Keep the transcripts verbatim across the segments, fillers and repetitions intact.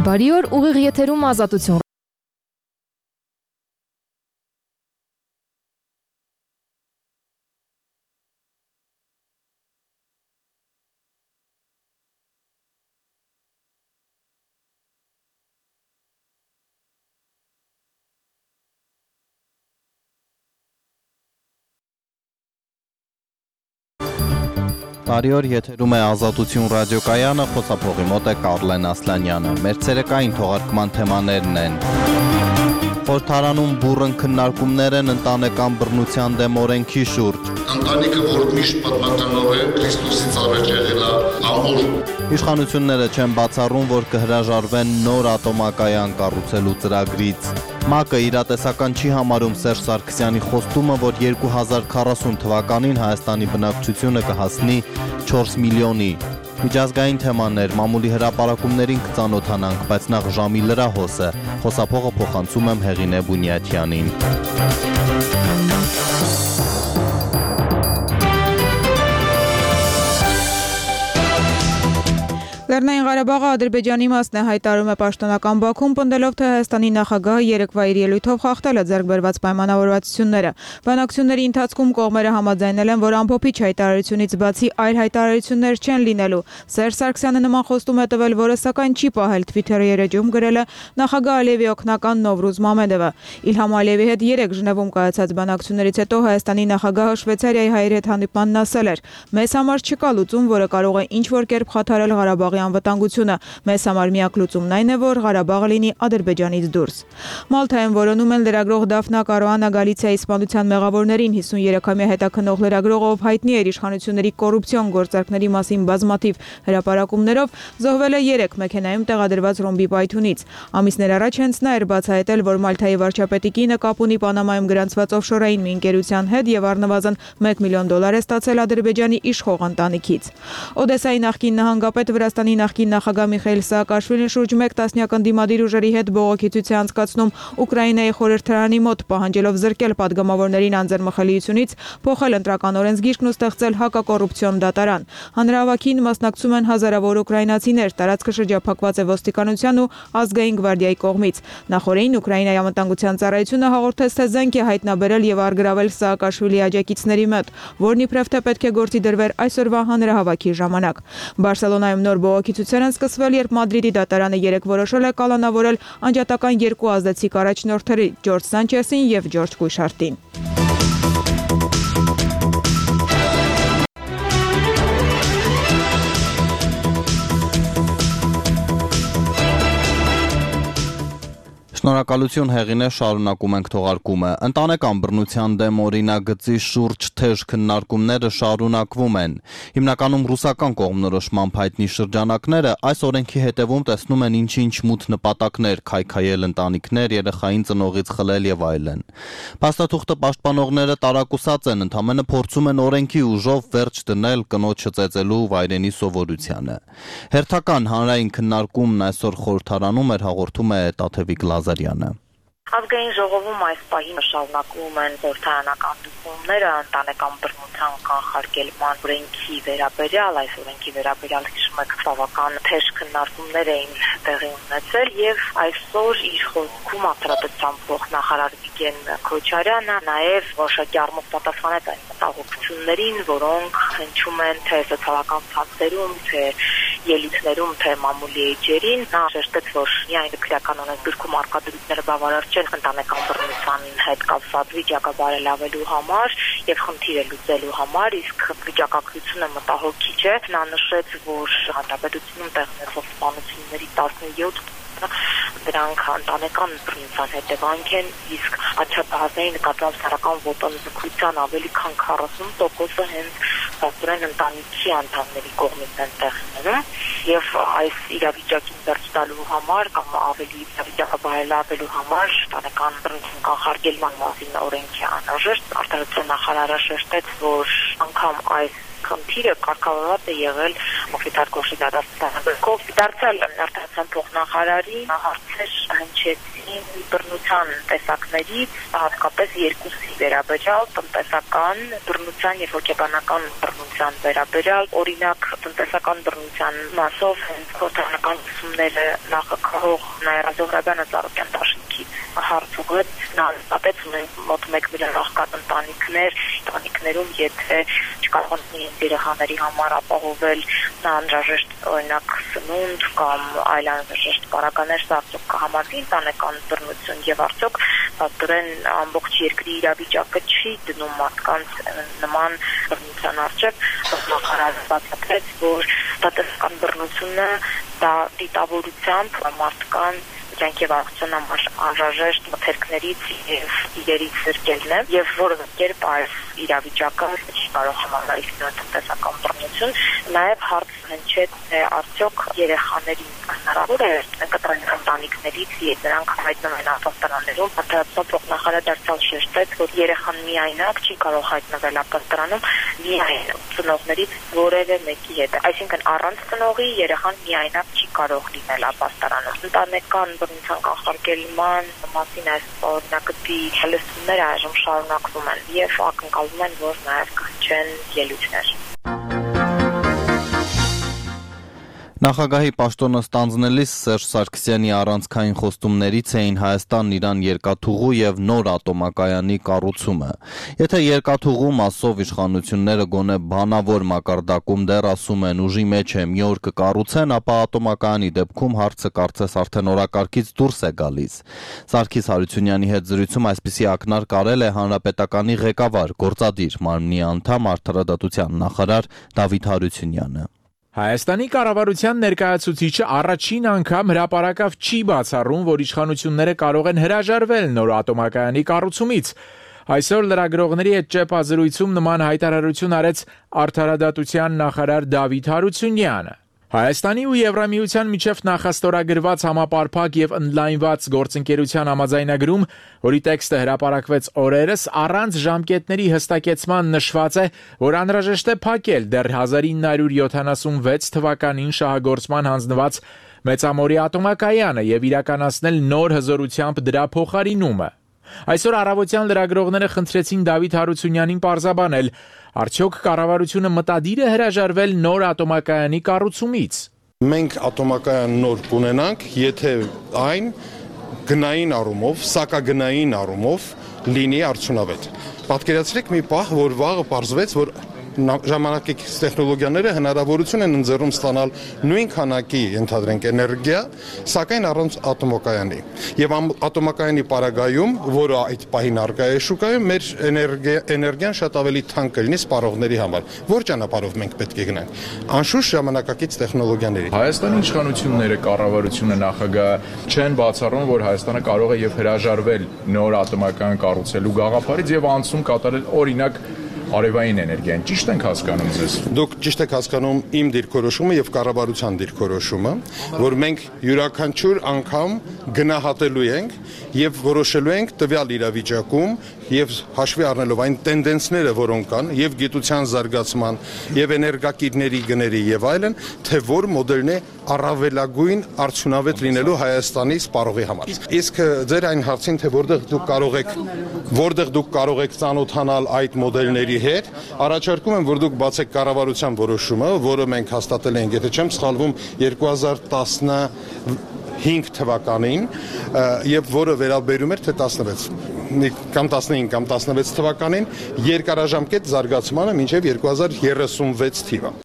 Բարի օր, ուղիղ եթերում Ազատություն։ Բարի օր, եթերում է Ազատություն ռադիոկայանը, խոսափողի մոտ է Կարլեն Ասլանյանը։ Մեր ցերեկային թողարկման թեմաներն են. Խորհրդարանում բուռն քննարկումներ են ընտանեկան բռնության դեմ օրենքի շուրջ։ Ընտանիքը, որ միշտ պատմականով է Քրիստոսից առաջ եղել է ամուր։ Իշխանությունները չեն բացառում, որ կհրաժարվեն նոր ատոմակայան կառուցելու ծրագրից։ ՄԱԿ-ը իրատեսական չի համարում Սերժ Սարգսյանի խոստումը, որ երկու հազար քառասուն թվականին Հայաստանի բնակչությունը կհասնի չորս միլիոնի։ Միջազգային թեմաներ, մամուլի հրապարակումներին կծանոթանանք, բայց նախ ժամի լրահոսը։ Խոսափողը փոխանցում եմ Հեղինե Բունյաթյանին։ Լեռնային Ղարաբաղը Ադրբեջանի մասն է, հայտարարում է պաշտոնական Բաքուն, պնդելով, թե Հայաստանի նախագահը երեկվա իր ելույթով խախտել է ձեռք բերված պայմանավորվածությունները։ Բանակցությունների ընթացքում կողմերը համաձայնել են, որ ամփոփիչ հայտարարությունից բացի այլ հայտարարություններ չեն լինելու։ Սերժ Սարգսյանը նման խոստում է տվել, որը սակայն չի պահել Twitter-ի էջում գրել է նախագահ Ալիևի օգնական Նովրուզ Մամեդովը։ Իլհամ Ալիևի հետ երեք Ժնևում կայացած բանակցություններից հետո Հայաստանի նախագահը Շվեյցարիայի հայերի հետ հանդիպմանն ասել էր. «Մեզ համար չկա լուծում, որը կարող է ինչ-որ կերպ խաթարել Ղարաբաղի անվտանգությունը։ Մեզ համար միակ լուծումն այն է, որ Ղարաբաղը լինի Ադրբեջանից դուրս»։ Մալթայում որոնում են լրագրող Դաֆնա Կարոանա Գալիցիայի սպանության մեղավորներին։ հիսուներեքամյա հետաքննող լրագրողը, ով հայտնի էր իշխանությունների կոռուպցիոն գործարքների մասին բազմաթիվ հրապարակումներով, զոհվել է երեք մեքենայում տեղադրված ռումբի պայթյունից։ Ամիսներ առաջ հենց նա էր բացահայտել, որ Մալթայի վարչապետի կինը կապ ունի Պանամայում գրանցված օֆշորային մի ընկերության հետ եւ առնվազն մեկ միլիոն դոլար է ստացել Ադրբեջանի իշխող ընտանիքից։ Օդեսայի նախկին նահանգապետ, Վրաստանի նախկին նախագահ Միխայիլ Սաակաշվիլին շուրջ մեկ տասնյակ ընդդիմադիր ուժերի հետ բողոքեցույց է անցկացնում Ուկրաինայի խորհրդարանի մոտ, պահանջելով զրկել падգամավորներին անձեռմխելիությունից, փոխել ընտրական օրենսգիրքն ու ստեղծել հակակոռուպցիոն դատարան։ Հանրահավաքին մասնակցում են հազարավոր ուկրաինացիներ, տարածքը շրջափակված է ոստիկանության ու ազգային գվարդիայի կողմից։ Նախորդին Ուկրաինայի անվտանգության ծառայությունը հաղորդեց, թե զենք է հայտնաբերել եւ արգրավել Սաակաշվիլի աջակիցների մոտ, որն իբրև թե պետք է գործի դրվեր այսօրվա հանրահավաքի ժամանակ։ Բարսելոնայում նոր բողոքություններ են սկսվել, երբ Մադրիդի դատարանը երեկ որոշել է կալանավորել անջատական երկու ազդեցիկ առաջնորդների՝ Ջորջ Սանչեսին եւ Ջորջ Կուշարտին։ Շնորհակալություն Հեղինե, շարունակում ենք թողարկումը։ Ընտանեկան բռնության դեմ օրինագծի շուրջ թեժ քննարկումները շարունակվում են։ Հիմնականում ռուսական կողմնորոշմամբ հայտնի շրջանակները այս օրենքի հետևում տեսնում են ինչ-ինչ մութ նպատակներ՝ քայքայել ընտանիքներ, երեխային ծնողից խլել եւ այլն։ Փաստաթուղթը պաշտպանողները տարակուսած են, ընդամենը փորձում են օրենքի ուժով վերջ դնել կնոջը ծեծելու վայրենի սովորությանը։ Հերթական հանրային քննարկումն այսօր խորհրդարանում էր, հաղորդում է Տաթևիկ Լազարյանը։ Ազգային ժողովում այս պահին շարունակվում են խորհրդարանական դիտումները ընտանեկան բռնության կանխարգելման օրենքի վերաբերյալ, այս օրենքի վերաբերյալ հիշում եք բավական թեժ քննարկումներ էին տեղի ունեցել եւ այսօր իր խոսքում արտադրության փոխնախարար Վիգեն Քոչարյանը նաեւ որոշակի առումով պատասխանեց այն մտահոգություններին, որոնք հնչում են թե սոցիալական ցանցերում, թե ելույթներում, թե մամուլի էջերին։ Նա շեշտեց, որ միայն քրեական օրենսգրքում արկա դրույթները բավարար չեն ընտանեկան բռնության հետ կապված վիճակը բարելավելու համար եւ խնդիրը լուծելու համար, իսկ վիճակագրությունը մտահոգիչ է։ Նա նշեց, որ հանրապետությունում տեղ ունեցող սպանությունների տասնյոթ դրանք ընտանեկան բռնության հետևանք են, իսկ աչքահասների նկատմամբ սեռական ոտնձգության ավելի քան քառասուն տոկոսը հենց փաստորեն ընտանիքի անդամների կողմից են տեղի եւ այս իրավիճակին վերջ տալու համար կամ ավելի իրավիճակը բարելավելու համար ընտանեկան բռնության կանխարգելման մասին օրենքի անհրաժեշտ արտադրության նախարարը շեշտեց, որ անգամ այս խնդիրը կարգավորված է եղել մոկիտար կոշի դատաստանով դարձյալ արտադրության փոխնախարարի հարցեր հնչեցին բռնության տեսակներից, հատկապես երկուսի վերաբերյալ տնտեսական բռնության եւ հոգեբանական բռնության վերաբերյալ, օրինակ տնտեսական բռնության մասով խորհրդանական ուսումները նախագահող Նաիրա Զոհրաբյանը Ծառուկյան դաշինքից հարցուղեց նա նշեց ունենք մոտ մեկ միլիոն աղքատ ընտանիքներ, ընտանիքներում եթե չկարողանան իրենց երեխաների համար ապահովել անհրաժեշտ օրինակ սնունդ կամ այլ անհրաժեշտ պարագաներ, սա արդյոք կհամարվի ընտանեկան բռնություն եւ արդյոք դրան ամբողջ երկրի իրավիճակը չի դնում մարդկանց նման բռնության առջև, նախարարը բացատրեց, որ տնտեսական բռնությունը դա դիտավորությամբ մարդկանց կյանքի վարակության համար անհրաժեշտ մթերքներից եւ իրերից զրկելն է եւ որովհետեւ կերպ այս իրավիճակը չի կարող համալրել տնտեսական բռնություն նաեւ հարց հնչեց թե արդյոք երեխաներին հնարավոր է կտրել ընտանիքներից եւ նրանք հայտնվել ապաստարաններում արտադրության փոխնախարարը դարձյալ շեշտեց որ երեխան միայնակ չի կարող հայտնվել ապաստարանում միայն ծնողներից որևէ մեկի հետ այսինքն առանց ծնողի երեխան միայնակ չի կարող լինել ապաստարանում ընտանեկան բռնության կանխարգելման մասին այս օրինակի հելեցումները այժմ շարունակվում են եւ ակնկալվում են որ նաեւ կհնչեն ելույթներ Նախագահի պաշտոնը ստանձնելիս Սերժ Սարգսյանի առանցքային խոստումներից էին Հայաստանն Իրան երկաթուղու եւ նոր ատոմակայանի կառուցումը։ Եթե երկաթուղու մասով իշխանությունները գոնե բանավոր մակարդակում դեռ ասում են ուժի մեջ է մի օր կկառուցեն, ապա ատոմակայանի դեպքում հարցը կարծես արդեն օրակարգից դուրս է գալիս։ Սարգիս Հարությունյանի հետ զրույցում այսպիսի ակնարկ արել է Հանրապետականի ղեկավար, գործադիր մարմնի անդամ Արդարադատության նախարար Դավիթ Հարությունյանը։ Հայաստանի կառավարության ներկայացուցիչը առաջին անգամ հրապարակավ չի բացառում, որ իշխանությունները կարող են հրաժարվել նոր ատոմակայանի կառուցումից։ Այսօր լրագրողների հետ ճեպազրույցում նման հայտարարություն արեց Արդարադատության նախարար Դավիթ Հարությունյանը։ Հայաստանի ու Եվրամիության միջև նախաստորագրված համապարփակ եւ ընդլայնված գործընկերության համաձայնագրում, որի տեքստը հրապարակվեց օրերս, առանց ժամկետների հստակեցման նշված է, որ անհրաժեշտ է փակել դեռ հազար ինը հարյուր յոթանասունվեց թվականին շահագործման հանձնված Մեծամորի ատոմակայանը եւ իրականացնել նոր հզորությամբ դրա փոխարինումը։ Այսօր առավոտյան լրագրողները խնդրեցին Դավիթ Հարությունյանին պարզաբանել, արդյոք կառավարությունը մտադիր է հրաժարվել նոր ատոմակայանի կառուցումից։ Մենք ատոմակայան նոր կունենանք, եթե այն գնային առումով, սակագնային առումով լինի արդյունավետ։ Պատկերացրեք մի պահ, որ վաղը պարզվեց, որ ժամանակակից տեխնոլոգիաները հնարավորություն են ընձեռում ստանալ նույն քանակի ընդհանրենք էներգիա, սակայն առանց ատոմակայանի։ Եվ ատոմակայանի պարագայում, որը այդ պահին առկա է շուկայում, մեր էներգիան շատ ավելի թանկ կլինի սպառողների համար։ Որ ճանապարհով մենք պետք է գնանք։ Անշուշտ ժամանակակից տեխնոլոգիաների։ Հայաստանի իշխանությունները, կառավարությունը, նախագահը չեն բացառում, որ Հայաստանը կարող է եւ հրաժարվել նոր ատոմակայան կառուցելու գաղափարից եւ անցում կատարել օրինակ արևային էներգիան, ճիշտ ենք հասկանում ձեզ։ Դուք ճիշտ եք հասկանում իմ դիրքորոշումը եւ կառավարության դիրքորոշումը, որ մենք յուրաքանչյուր անգամ գնահատելու ենք եւ որոշելու ենք տվյալ իրավիճակում եւ հաշվի առնելով այն տենդենսները, որոնք կան եւ գիտության զարգացման եւ էներգակիրների գների եւ այլն, թե որ մոդելն է առավելագույն արդյունավետ լինելու Հայաստանի սպառողի համար։ Իսկ ձեր այն հարցին, թե որտեղ դուք կարող եք որտեղ դուք կարող եք ծանոթանալ այդ մոդելների հետ, առաջարկում եմ, որ դուք բացեք կառավարության որոշումը, որը մենք հաստատել ենք, եթե չեմ սխալվում, երկու հազար տասնհինգ թվականին, եւ որը վերաբերում էր թե տասնվեց կամ տասնհինգ կամ տասնվեց թվականին երկարաժամկետ զարգացմանը մինչև երկու հազար երեսունվեց թիվը։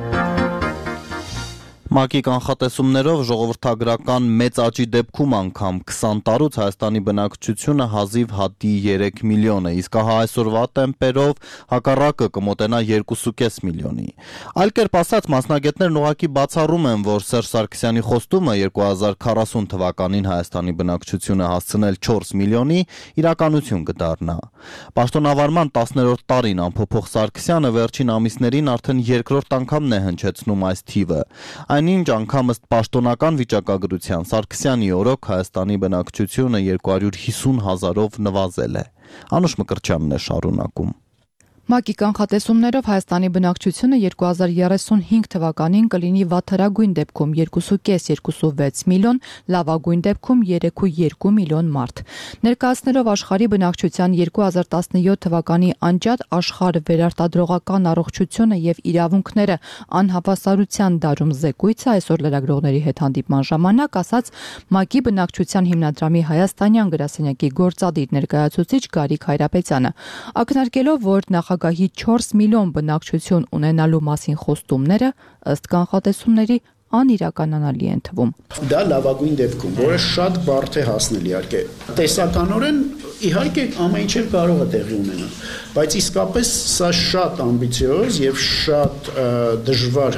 ՄԱԿ-ի կանխատեսումներով ժողովրդագրական մեծ աճի դեպքում անգամ քսան տարուց Հայաստանի բնակչությունը հազիվ հատի երեք միլիոն է, իսկ ահա այսօրվա տեմպերով հակառակը կմոտենա երկուսուկես միլիոնի։ Այլ կերպ ասած, մասնագետներն ուղղակի բացառում են, որ Սերժ Սարգսյանի խոստումը երկու հազար քառասուն թվականին Հայաստանի բնակչությունը հասցնել չորս միլիոնի իրականություն կդառնա։ Պաշտոնավարման տասներորդ տարին ամփոփող Սարգսյանը վերջին ամիսներին արդեն երկրորդ անգամն է հնչեցնում այս թիվը։ Այնինչ անգամ ըստ պաշտոնական վիճակագրության Սարգսյանի օրոք Հայաստանի բնակչությունը երկու հարյուր հիսուն հազարով նվազել է։ Անուշ Մկրտչյանն է շարունակում։ ՄԱԿ-ի կանխատեսումներով Հայաստանի բնակչությունը երկու հազար երեսունհինգ թվականին կլինի վատթարագույն դեպքում երկու կես - երկու վեց միլիոն, լավագույն դեպքում երեք - երկու միլիոն մարդ։ Ներկայացնելով աշխարհի բնակչության երկու հազար տասնյոթ թվականի անջատ աշխարհ վերարտադրողական առողջությունը եւ իրավունքները անհավասարության դարում զեկույցը այսօր լրագրողների հետ հանդիպման ժամանակ ասաց ՄԱԿ-ի բնակչության հիմնադրամի հայաստանյան գրասենյակի գործադիր ներկայացուցիչ Գարիկ Հայրապետյանը, ակնարկելով, որ նախագահի չորս միլիոն բնակչություն ունենալու մասին խոստումները ըստ կանխատեսումների անիրականանալի են թվում։ Դա լավագույն դեպքում, որը շատ բարդ է հասնել իհարկե։ Տեսականորեն իհարկե ամեն ինչ կարող է տեղի ունենալ, բայց իսկապես սա շատ ամբիցիոզ եւ շատ դժվար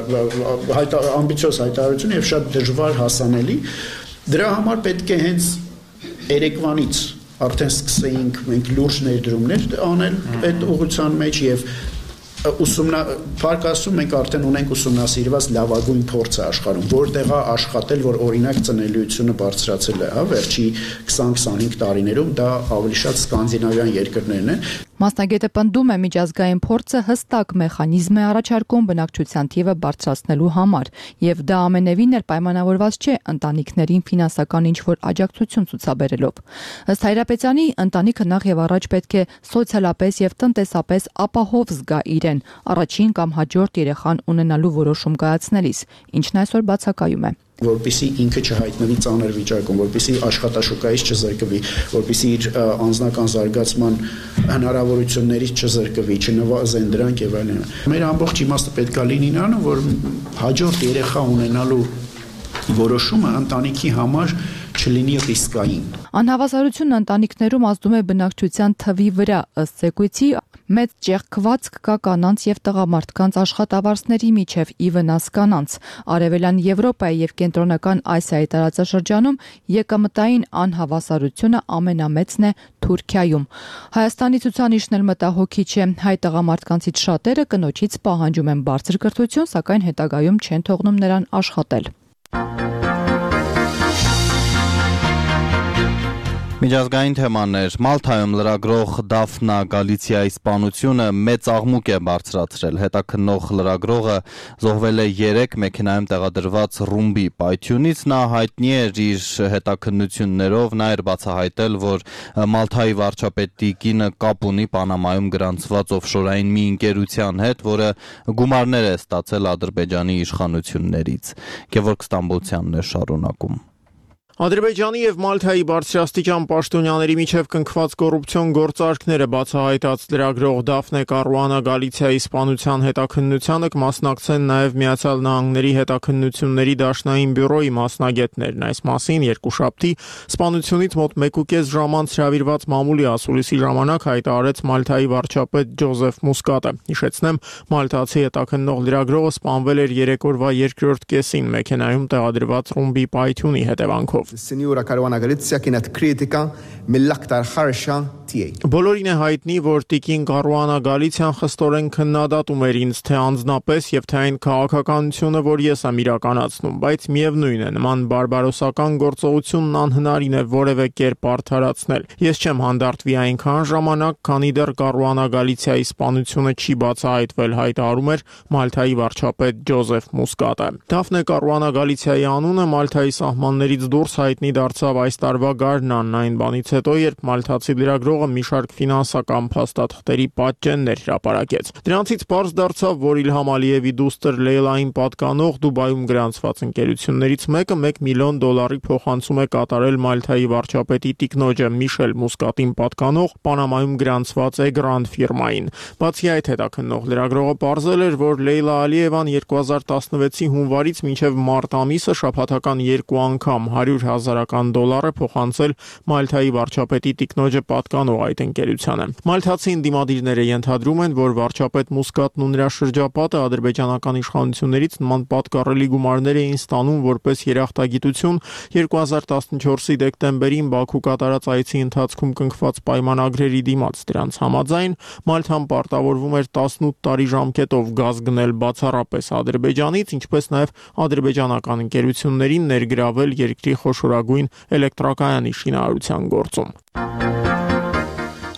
ամբիցիոզ հայտարարություն եւ շատ դժվար հասանելի։ Դրա համար պետք է հենց երեկվանից արդեն սկսեինք մենք լուրջ ներդրումներ անել այդ ուղղության մեջ եւ ուսումնա փառք ասում մենք արդեն ունենք ուսումնասիրված լավագույն փորձը աշխարհում, որտեղ է աշխատել, որ օրինակ ծնելիությունը բարձրացել է, հա, վերջի քսան քսանհինգ տարիներում դա ավելի շատ սկանդինավյան երկրներն են։ Մասնագետը պնդում է միջազգային փորձը հստակ մեխանիզմ է առաջարկում բնակչության թիվը բարձրացնելու համար, եւ դա ամենևին էլ պայմանավորված չէ ընտանիքներին ֆինանսական ինչ-որ աջակցություն ցուցաբերելով։ Ըստ Հայրապետյանի, ընտանիքը նախ եւ առաջ պետք է սոցիալապես եւ տնտեսապես ապահով զգա իրեն, առաջին կամ հաջորդ երեխան ունենալու որոշում կայացնելիս, ինչն այսօր բացակայում է։ Որպեսզի ինքը չհայտնվի ծանր վիճակում, որպեսզի աշխատաշուկայից չզրկվի, որպեսզի իր անձնական զարգացման հնարավորություններից չզրկվի, չնվազեն դրանք եւ այլն։ Մեր ամբողջ իմաստը պետք է լինի նրանում, որ հաջորդ երեխա ունենալու որոշումը ընտանիքի համար չլինի ռիսկային։ Անհավասարությունը ընտանիքներում ազդում է բնակչության թվի վրա, ըստ զեկույցի մեծ ճեղքվածք կա կանանց եւ տղամարդկանց աշխատավարձների միջև ի վնաս կանանց։ Արևելյան Եվրոպայի եւ կենտրոնական Ասիայի տարածաշրջանում եկամտային անհավասարությունը ամենամեծն է Թուրքիայում։ Հայաստանի ցուցանիշն էլ մտահոգիչ է։ Հայ տղամարդկանցից շատերը կնոջից պահանջում են բարձր կրթություն, սակայն հետագայում չեն թողնում նրան աշխատել։ Միջազգային թեմաներ Մալթայում լրագրող Դաֆնա Գալիցիայի սպանությունը մեծ աղմուկ է բարձրացրել։ Հետաքննող լրագրողը զոհվել է երեք մեքենայում տեղադրված ռումբի պայթյունից։ Նա հայտնի էր իր հետաքննություններով, նա էր բացահայտել, որ Մալթայի վարչապետի կինը կապ ունի Պանամայում գրանցված օֆշորային մի ընկերության հետ, որը գումարներ է ստացել Ադրբեջանի իշխանություններից։ Գևորգ Ստամբոլցյանն է շարունակում։ Ադրբեջանի եւ Մալթայի բարձրաստիճան պաշտոնյաների միջև կնքված կոռուպցիոն գործարքները բացահայտած լրագրող Դաֆնե Կարուանա Գալիցիայի սպանության հետաքննությանը կմասնակցեն նաեւ Միացյալ Նահանգների հետաքննությունների դաշնային բյուրոյի մասնագետներն։ Այս մասին երկուշաբթի սպանությունից մոտ մեկուկես ժամ անց հրավիրված մամուլի ասուլիսի ժամանակ հայտարարեց Մալթայի վարչապետ Ջոզեֆ Մուսկատը։ Հիշեցնեմ, մալթացի հետաքննող լրագրողը սպանվել էր երեկորվա երկրորդ կեսին մեքենայում տեղադրված ռումբի պայթյունի հետևանքով։ Signora Caruana Galizia kienet kritika mill-aktar ħarxa tiegħi. Բոլորին է հայտնի, որ Տիկին Կարուանա Գալիցիան խստորեն քննադատում էր ինձ թե անձնապես եւ թե այն քաղաքականությունը, որ ես եմ իրականացնում, բայց միևնույն է, նման բարբարոսական գործողությունն անհնարին է որևէ կերպ արդարացնել։ Ես չեմ հանդարտվի այնքան ժամանակ, քանի դեռ Կարուանա Գալիցիայի սպանությունը չի բացահայտվել, հայտարարում էր Մալթայի վարչապետ Ջոզեֆ Մուսկատը։ Դաֆնե Կարուանա Գալիցիայի անունը Մալթայի սահմաններից դուրս հայտնի դարձավ այս տարվա գարնան, այն բանից հետո, երբ մալթացի լրագրողը մի շարք ֆինանսական փաստաթղթերի պատճեններ հրապարակեց։ Դրանցից պարզ դարձավ, որ Իլհամ Ալիևի դուստր Լեյլային պատկանող Դուբայում գրանցված ընկերություններից մեկը մեկ միլիոն դոլարի փոխանցում է կատարել Մալթայի վարչապետի տիկնոջը Միշել Մուսկատին պատկանող Պանամայում գրանցված Էգրանդ ֆիրմային։ Բացի այդ, հետաքննող լրագրողը պարզել էր, որ Լեյլա Ալիևան երկու հազար տասնվեցի հունվարից մինչև մարտ ամիսը շաբաթական երկու անգամ հարյուր հազարական դոլար է փոխանցել Մալթայի վարչապետի տիկնոջը պատկանող այդ ընկերությանը։ Մալթացի ընդդիմադիրները ենթադրում են, որ վարչապետ Մուսկատն ու նրա շրջապատը ադրբեջանական իշխանություններից նման պատկառելի գումարներ էին ստանում որպես երախտագիտություն երկու հազար տասնչորսի դեկտեմբերին Բաքու կատարած այցի ընթացքում կնքված պայմանագրերի դիմաց։ Դրանց համաձայն Մալթան պարտավորվում էր տասնութ տարի ժամկետով գազ գնել բացառապես Ադրբեջանից, ինչպես նաև ադրբեջանական ընկերություններին ներգրավել երկրի խոշորագույն էլեկտրակայանի շինարարության գործում։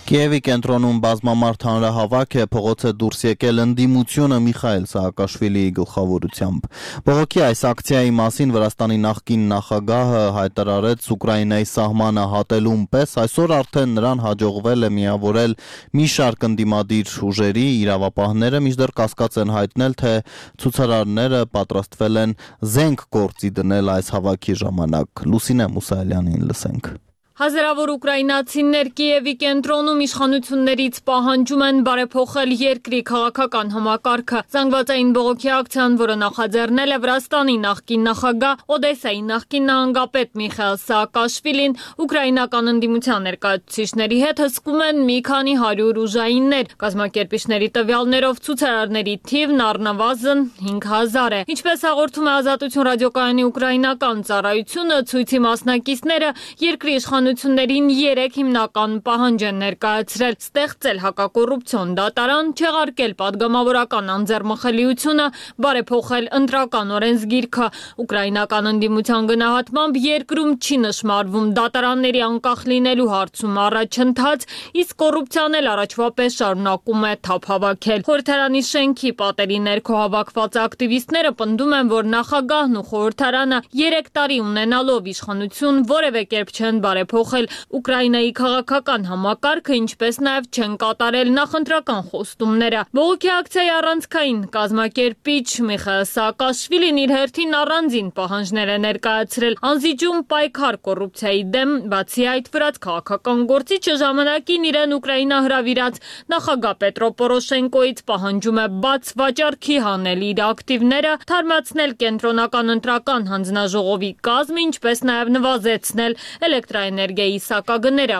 Կիևի կենտրոնում բազմամարդ հանրահավաք է, փողոց է դուրս եկել ընդդիմությունը Միխայել Սահակաշվիլիի գլխավորությամբ։ Բողոքի այս ակցիայի մասին Վրաստանի նախկին նախագահը հայտարարեց Ուկրաինայի սահմանը հատելուն պես, այսօր արդեն նրան հաջողվել է միավորել մի շարք ընդդիմադիր ուժերի, իրավապահները մինչդեռ կասկած են հայտնել, թե ցուցարարները պատրաստվել են զենք գործի դնել այս հավաքի ժամանակ։ Լուսինե Մուսայելյանին լսենք։ Հազարավոր ուկրաինացիներ Կիևի կենտրոնում իշխանություններից պահանջում են բարեփոխել երկրի քաղաքական համակարգը։ Զանգվածային բողոքի ակցիան, որը նախաձեռնել է Վրաստանի նախկին նախագահ, Օդեսայի նախկին նահանգապետ Միխայել Սահակաշվիլին, ուկրաինական ընդդիմության ներկայացուցիչների հետ հսկում են մի քանի հարյուր ուժայիններ։ Կազմակերպիչների տվյալներով ցուցարարների թիվն առնվազն հինգ հազար է։ Ինչպես հաղորդում է Ազատություն ռադիոկայանի ուկրաինական ծառայությունը, ցույցի մասնակիցները երկրի իշխանություններին երեք հիմնական պահանջ են ներկայացրել՝ ստեղծել հակակոռուպցիոն դատարան, չեղարկել падգամավորական անձեռմխելիությունը, բարեփոխել ընտրական օրենսգիրքը։ Ուկրաինական ընդդիմության գնահատմամբ երկրում չի նշմարվում դատարանների անկախ լինելու հարցում առաջընթաց, իսկ կոռուպցիան էլ առաջվա պես շարունակում է թափ հավաքել։ Խորհրդարանի շենքի պատերի ներքո հավաքված ակտիվիստները պնդում են, որ նախագահն ու խորհրդարանը երեք տարի ունենալով իշխանություն որևէ կերպ չեն բարեփոխել Ուկրաինայի քաղաքական համակարգը, ինչպես նաև չեն կատարել նախընտրական խոստումները։ Բողոքի ակցիայի առանցքային կազմակերպիչ Միխայել Սահակաշվիլին իր հերթին առանձին պահանջներ է ներկայացրել անզիջում պայքար կոռուպցիայի դեմ, բացի այդ վրաց քաղաքական գործիչը ժամանակին իրեն Ուկրաինա հրավիրած նախագահ Պետրո Պորոշենկոից պահանջում է բաց վաճառքի հանել իր ակտիվները, թարմացնել կենտրոնական ընտրական հանձնաժողովի կազմը, ինչպես նաև նվազեցնել էլեկտրաէներգիայի սակագները։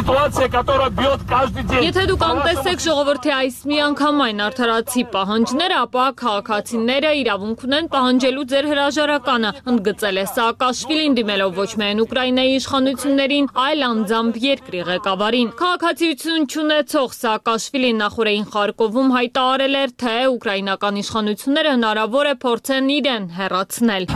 Եթե դուք անտեսեք ժողովրդի այս միանգամայն արդարացի պահանջները, ապա քաղաքացիները իրավունք ունեն պահանջելու ձեր հրաժարականը, ընդգծել է Սահակաշվիլին, դիմելով ոչ միայն Ուկրաինայի իշխանություններին, այլ անձամբ երկրի ղեկավարին։ Քաղաքացիություն չունեցող Սահակաշվիլին նախորդին Խարկովում հայտարարել էր, թե ուկրաինական իշխանությունները հնարավոր է փորձեն իրեն հեռացնել։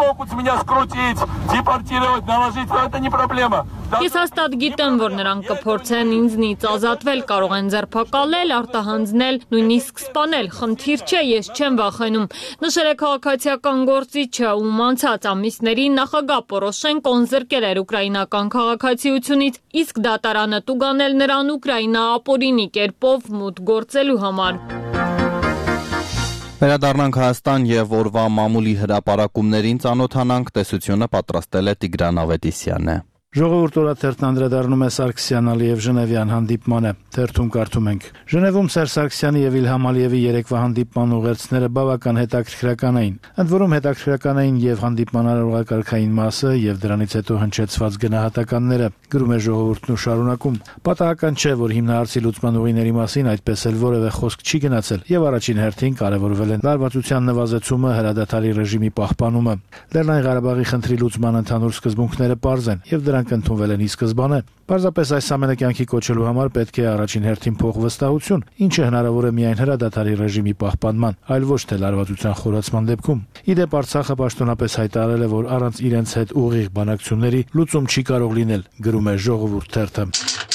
Ես հաստատ գիտեմ, որ նրանք կփորձեն ինձնից ազատվել, կարող են ձերբակալել, արտահանձնել, նույնիսկ սպանել, խնդիր չէ, ես չեմ վախենում։ Նշել է քաղաքացիական գործիչը, ում անցած ամիսներին նախագահ Պորոշենկոն զրկել էր ուկրաինական քաղաքացիությունից, իսկ դատարանը տուգանել նրան Ուկրաինա ապօրինի կերպով մուտք գործելու համար։ Վերադառնանք Հայաստան եւ օրվա մամուլի հրապարակումներին ծանոթանանք, տեսությունը պատրաստել է Տիգրան Ավետիսյանը։ Ժողովուրդ օրաթերթն անդրադառնում է Սարգսյան Ալիև Ժնևյան հանդիպմանը։ Թերթում կարդում ենք. Ժնևում Սերժ Սարգսյանի եւ Իլհամ Ալիևի երեկվա հանդիպման ուղերձները բավական հետաքրքրական էին։ Ընդ որում հետաքրքրական էին եւ հանդիպման արարողակարգային մասը եւ դրանից հետո հնչեցված գնահատականները, գրում է Ժողովուրդն ու շարունակում. Պատահական չէ, որ հիմնահարցի լուծման ուղիների մասին այդպես էլ որևէ խոսք չի գնացել եւ առաջին հերթին կարեւորվել է լարվածության նվազեցումը, հրադադարի ռեժիմի պահպանումը։ Լեռնային Ղարաբաղի խնդրի լուծման ընդհանուր սկզբունքները պարզ են եւ դրանք ընդունվել են ի սկզբանե։ Պարզապես այս ամենը կյանքի կոչելու համար պետք է առաջին հերթին փոխվստահություն, ինչը հնարավոր է միայն հրադադարի ռեժիմի պահպանման, այլ ոչ թե լարվածության խորացման դեպքում։ Իդեպ Արցախը պաշտոնապես հայտարարել է, որ առանց իրենց հետ ուղիղ բանակցությունների լուծում չի կարող լինել, գրում է Ժողովուրդ թերթը։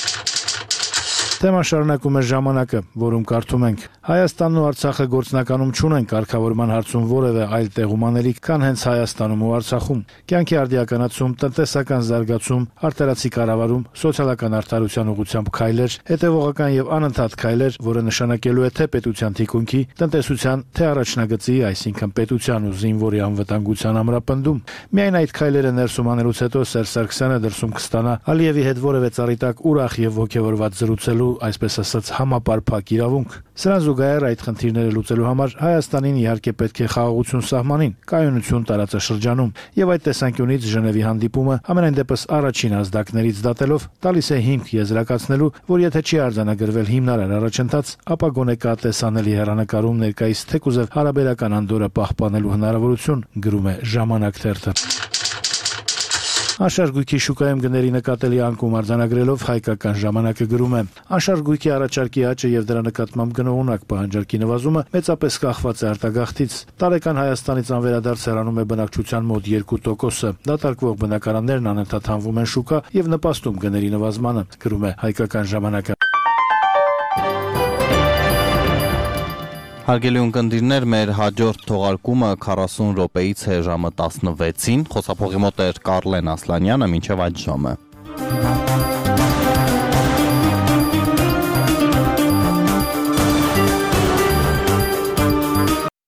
Թեման շարունակում է Ժամանակը, որում կարդում ենք. Հայաստանն ու Արցախը գործնականում չունեն կարգավորման հարցում որևէ այլ տեղում անելիք, քան հենց Հայաստանում ու Արցախում։ Կյանքի արդիականացում, տնտեսական զարգացում, արտարացի կառավարում, սոցիալական արդարության ուղղությամբ քայլեր, հետևողական եւ անընդհատ քայլեր, որը նշանակելու է թե պետության թիկունքի, տնտեսության, թե առաջնագծի, այսինքն պետության ու զինվորի անվտանգության ամրապնդում։ Միայն այդ քայլերը ներսում անելուց հետո Սերժ Սարգսյանը դրսում կստանա Ալիևի հետ որևէ ծառիտակ ուրախ եւ ոգեվորված զրուցելու, այսպես ասած, համապարփակ իրավունք։ Սրան զուգահեռ այդ խնդիրները լուծելու համար Հայաստանին իհարկե պետք է խաղաղություն սահմանին, կայունություն տարածաշրջանում, եւ այդ տեսանկյունից Ժնևի հանդիպումը ամենայն դեպս առաջին ազդակներից դատելով տալիս է հիմք եզրակացնելու, որ եթե չի արձանագրվել հիմնարար առաջընթաց, ապա գոնե կա տեսանելի հեռանկարում ներկայիս թեկուզև հարաբերական անդորը պահպանելու հնարավորություն, գրում է Ժամանակ թերթը։ Անշարժ գույքի շուկայում գների նկատելի անկում արձանագրելով Հայկական ժամանակը գրում է. Անշարժ գույքի առաջարկի աճը եւ դրա նկատմամբ գնողունակ պահանջարկի նվազումը մեծապես կախված է արտագաղթից։ Տարեկան Հայաստանից անվերադարձ հեռանում է բնակչության մոտ երկու տոկոսը։ Դատարկվող բնակարաններն անընդհատ հանվում են շուկա եւ նպաստում գների նվազմանը, գրում է Հայկական ժամանակը։ Հարգելի ունկնդիրներ, մեր հաջորդ թողարկումը քառասուն րոպեից է ժամը տասնվեցին։ Խոսափողի մոտ էր Կարլեն Ասլանյանը, մինչև այդ ժամը։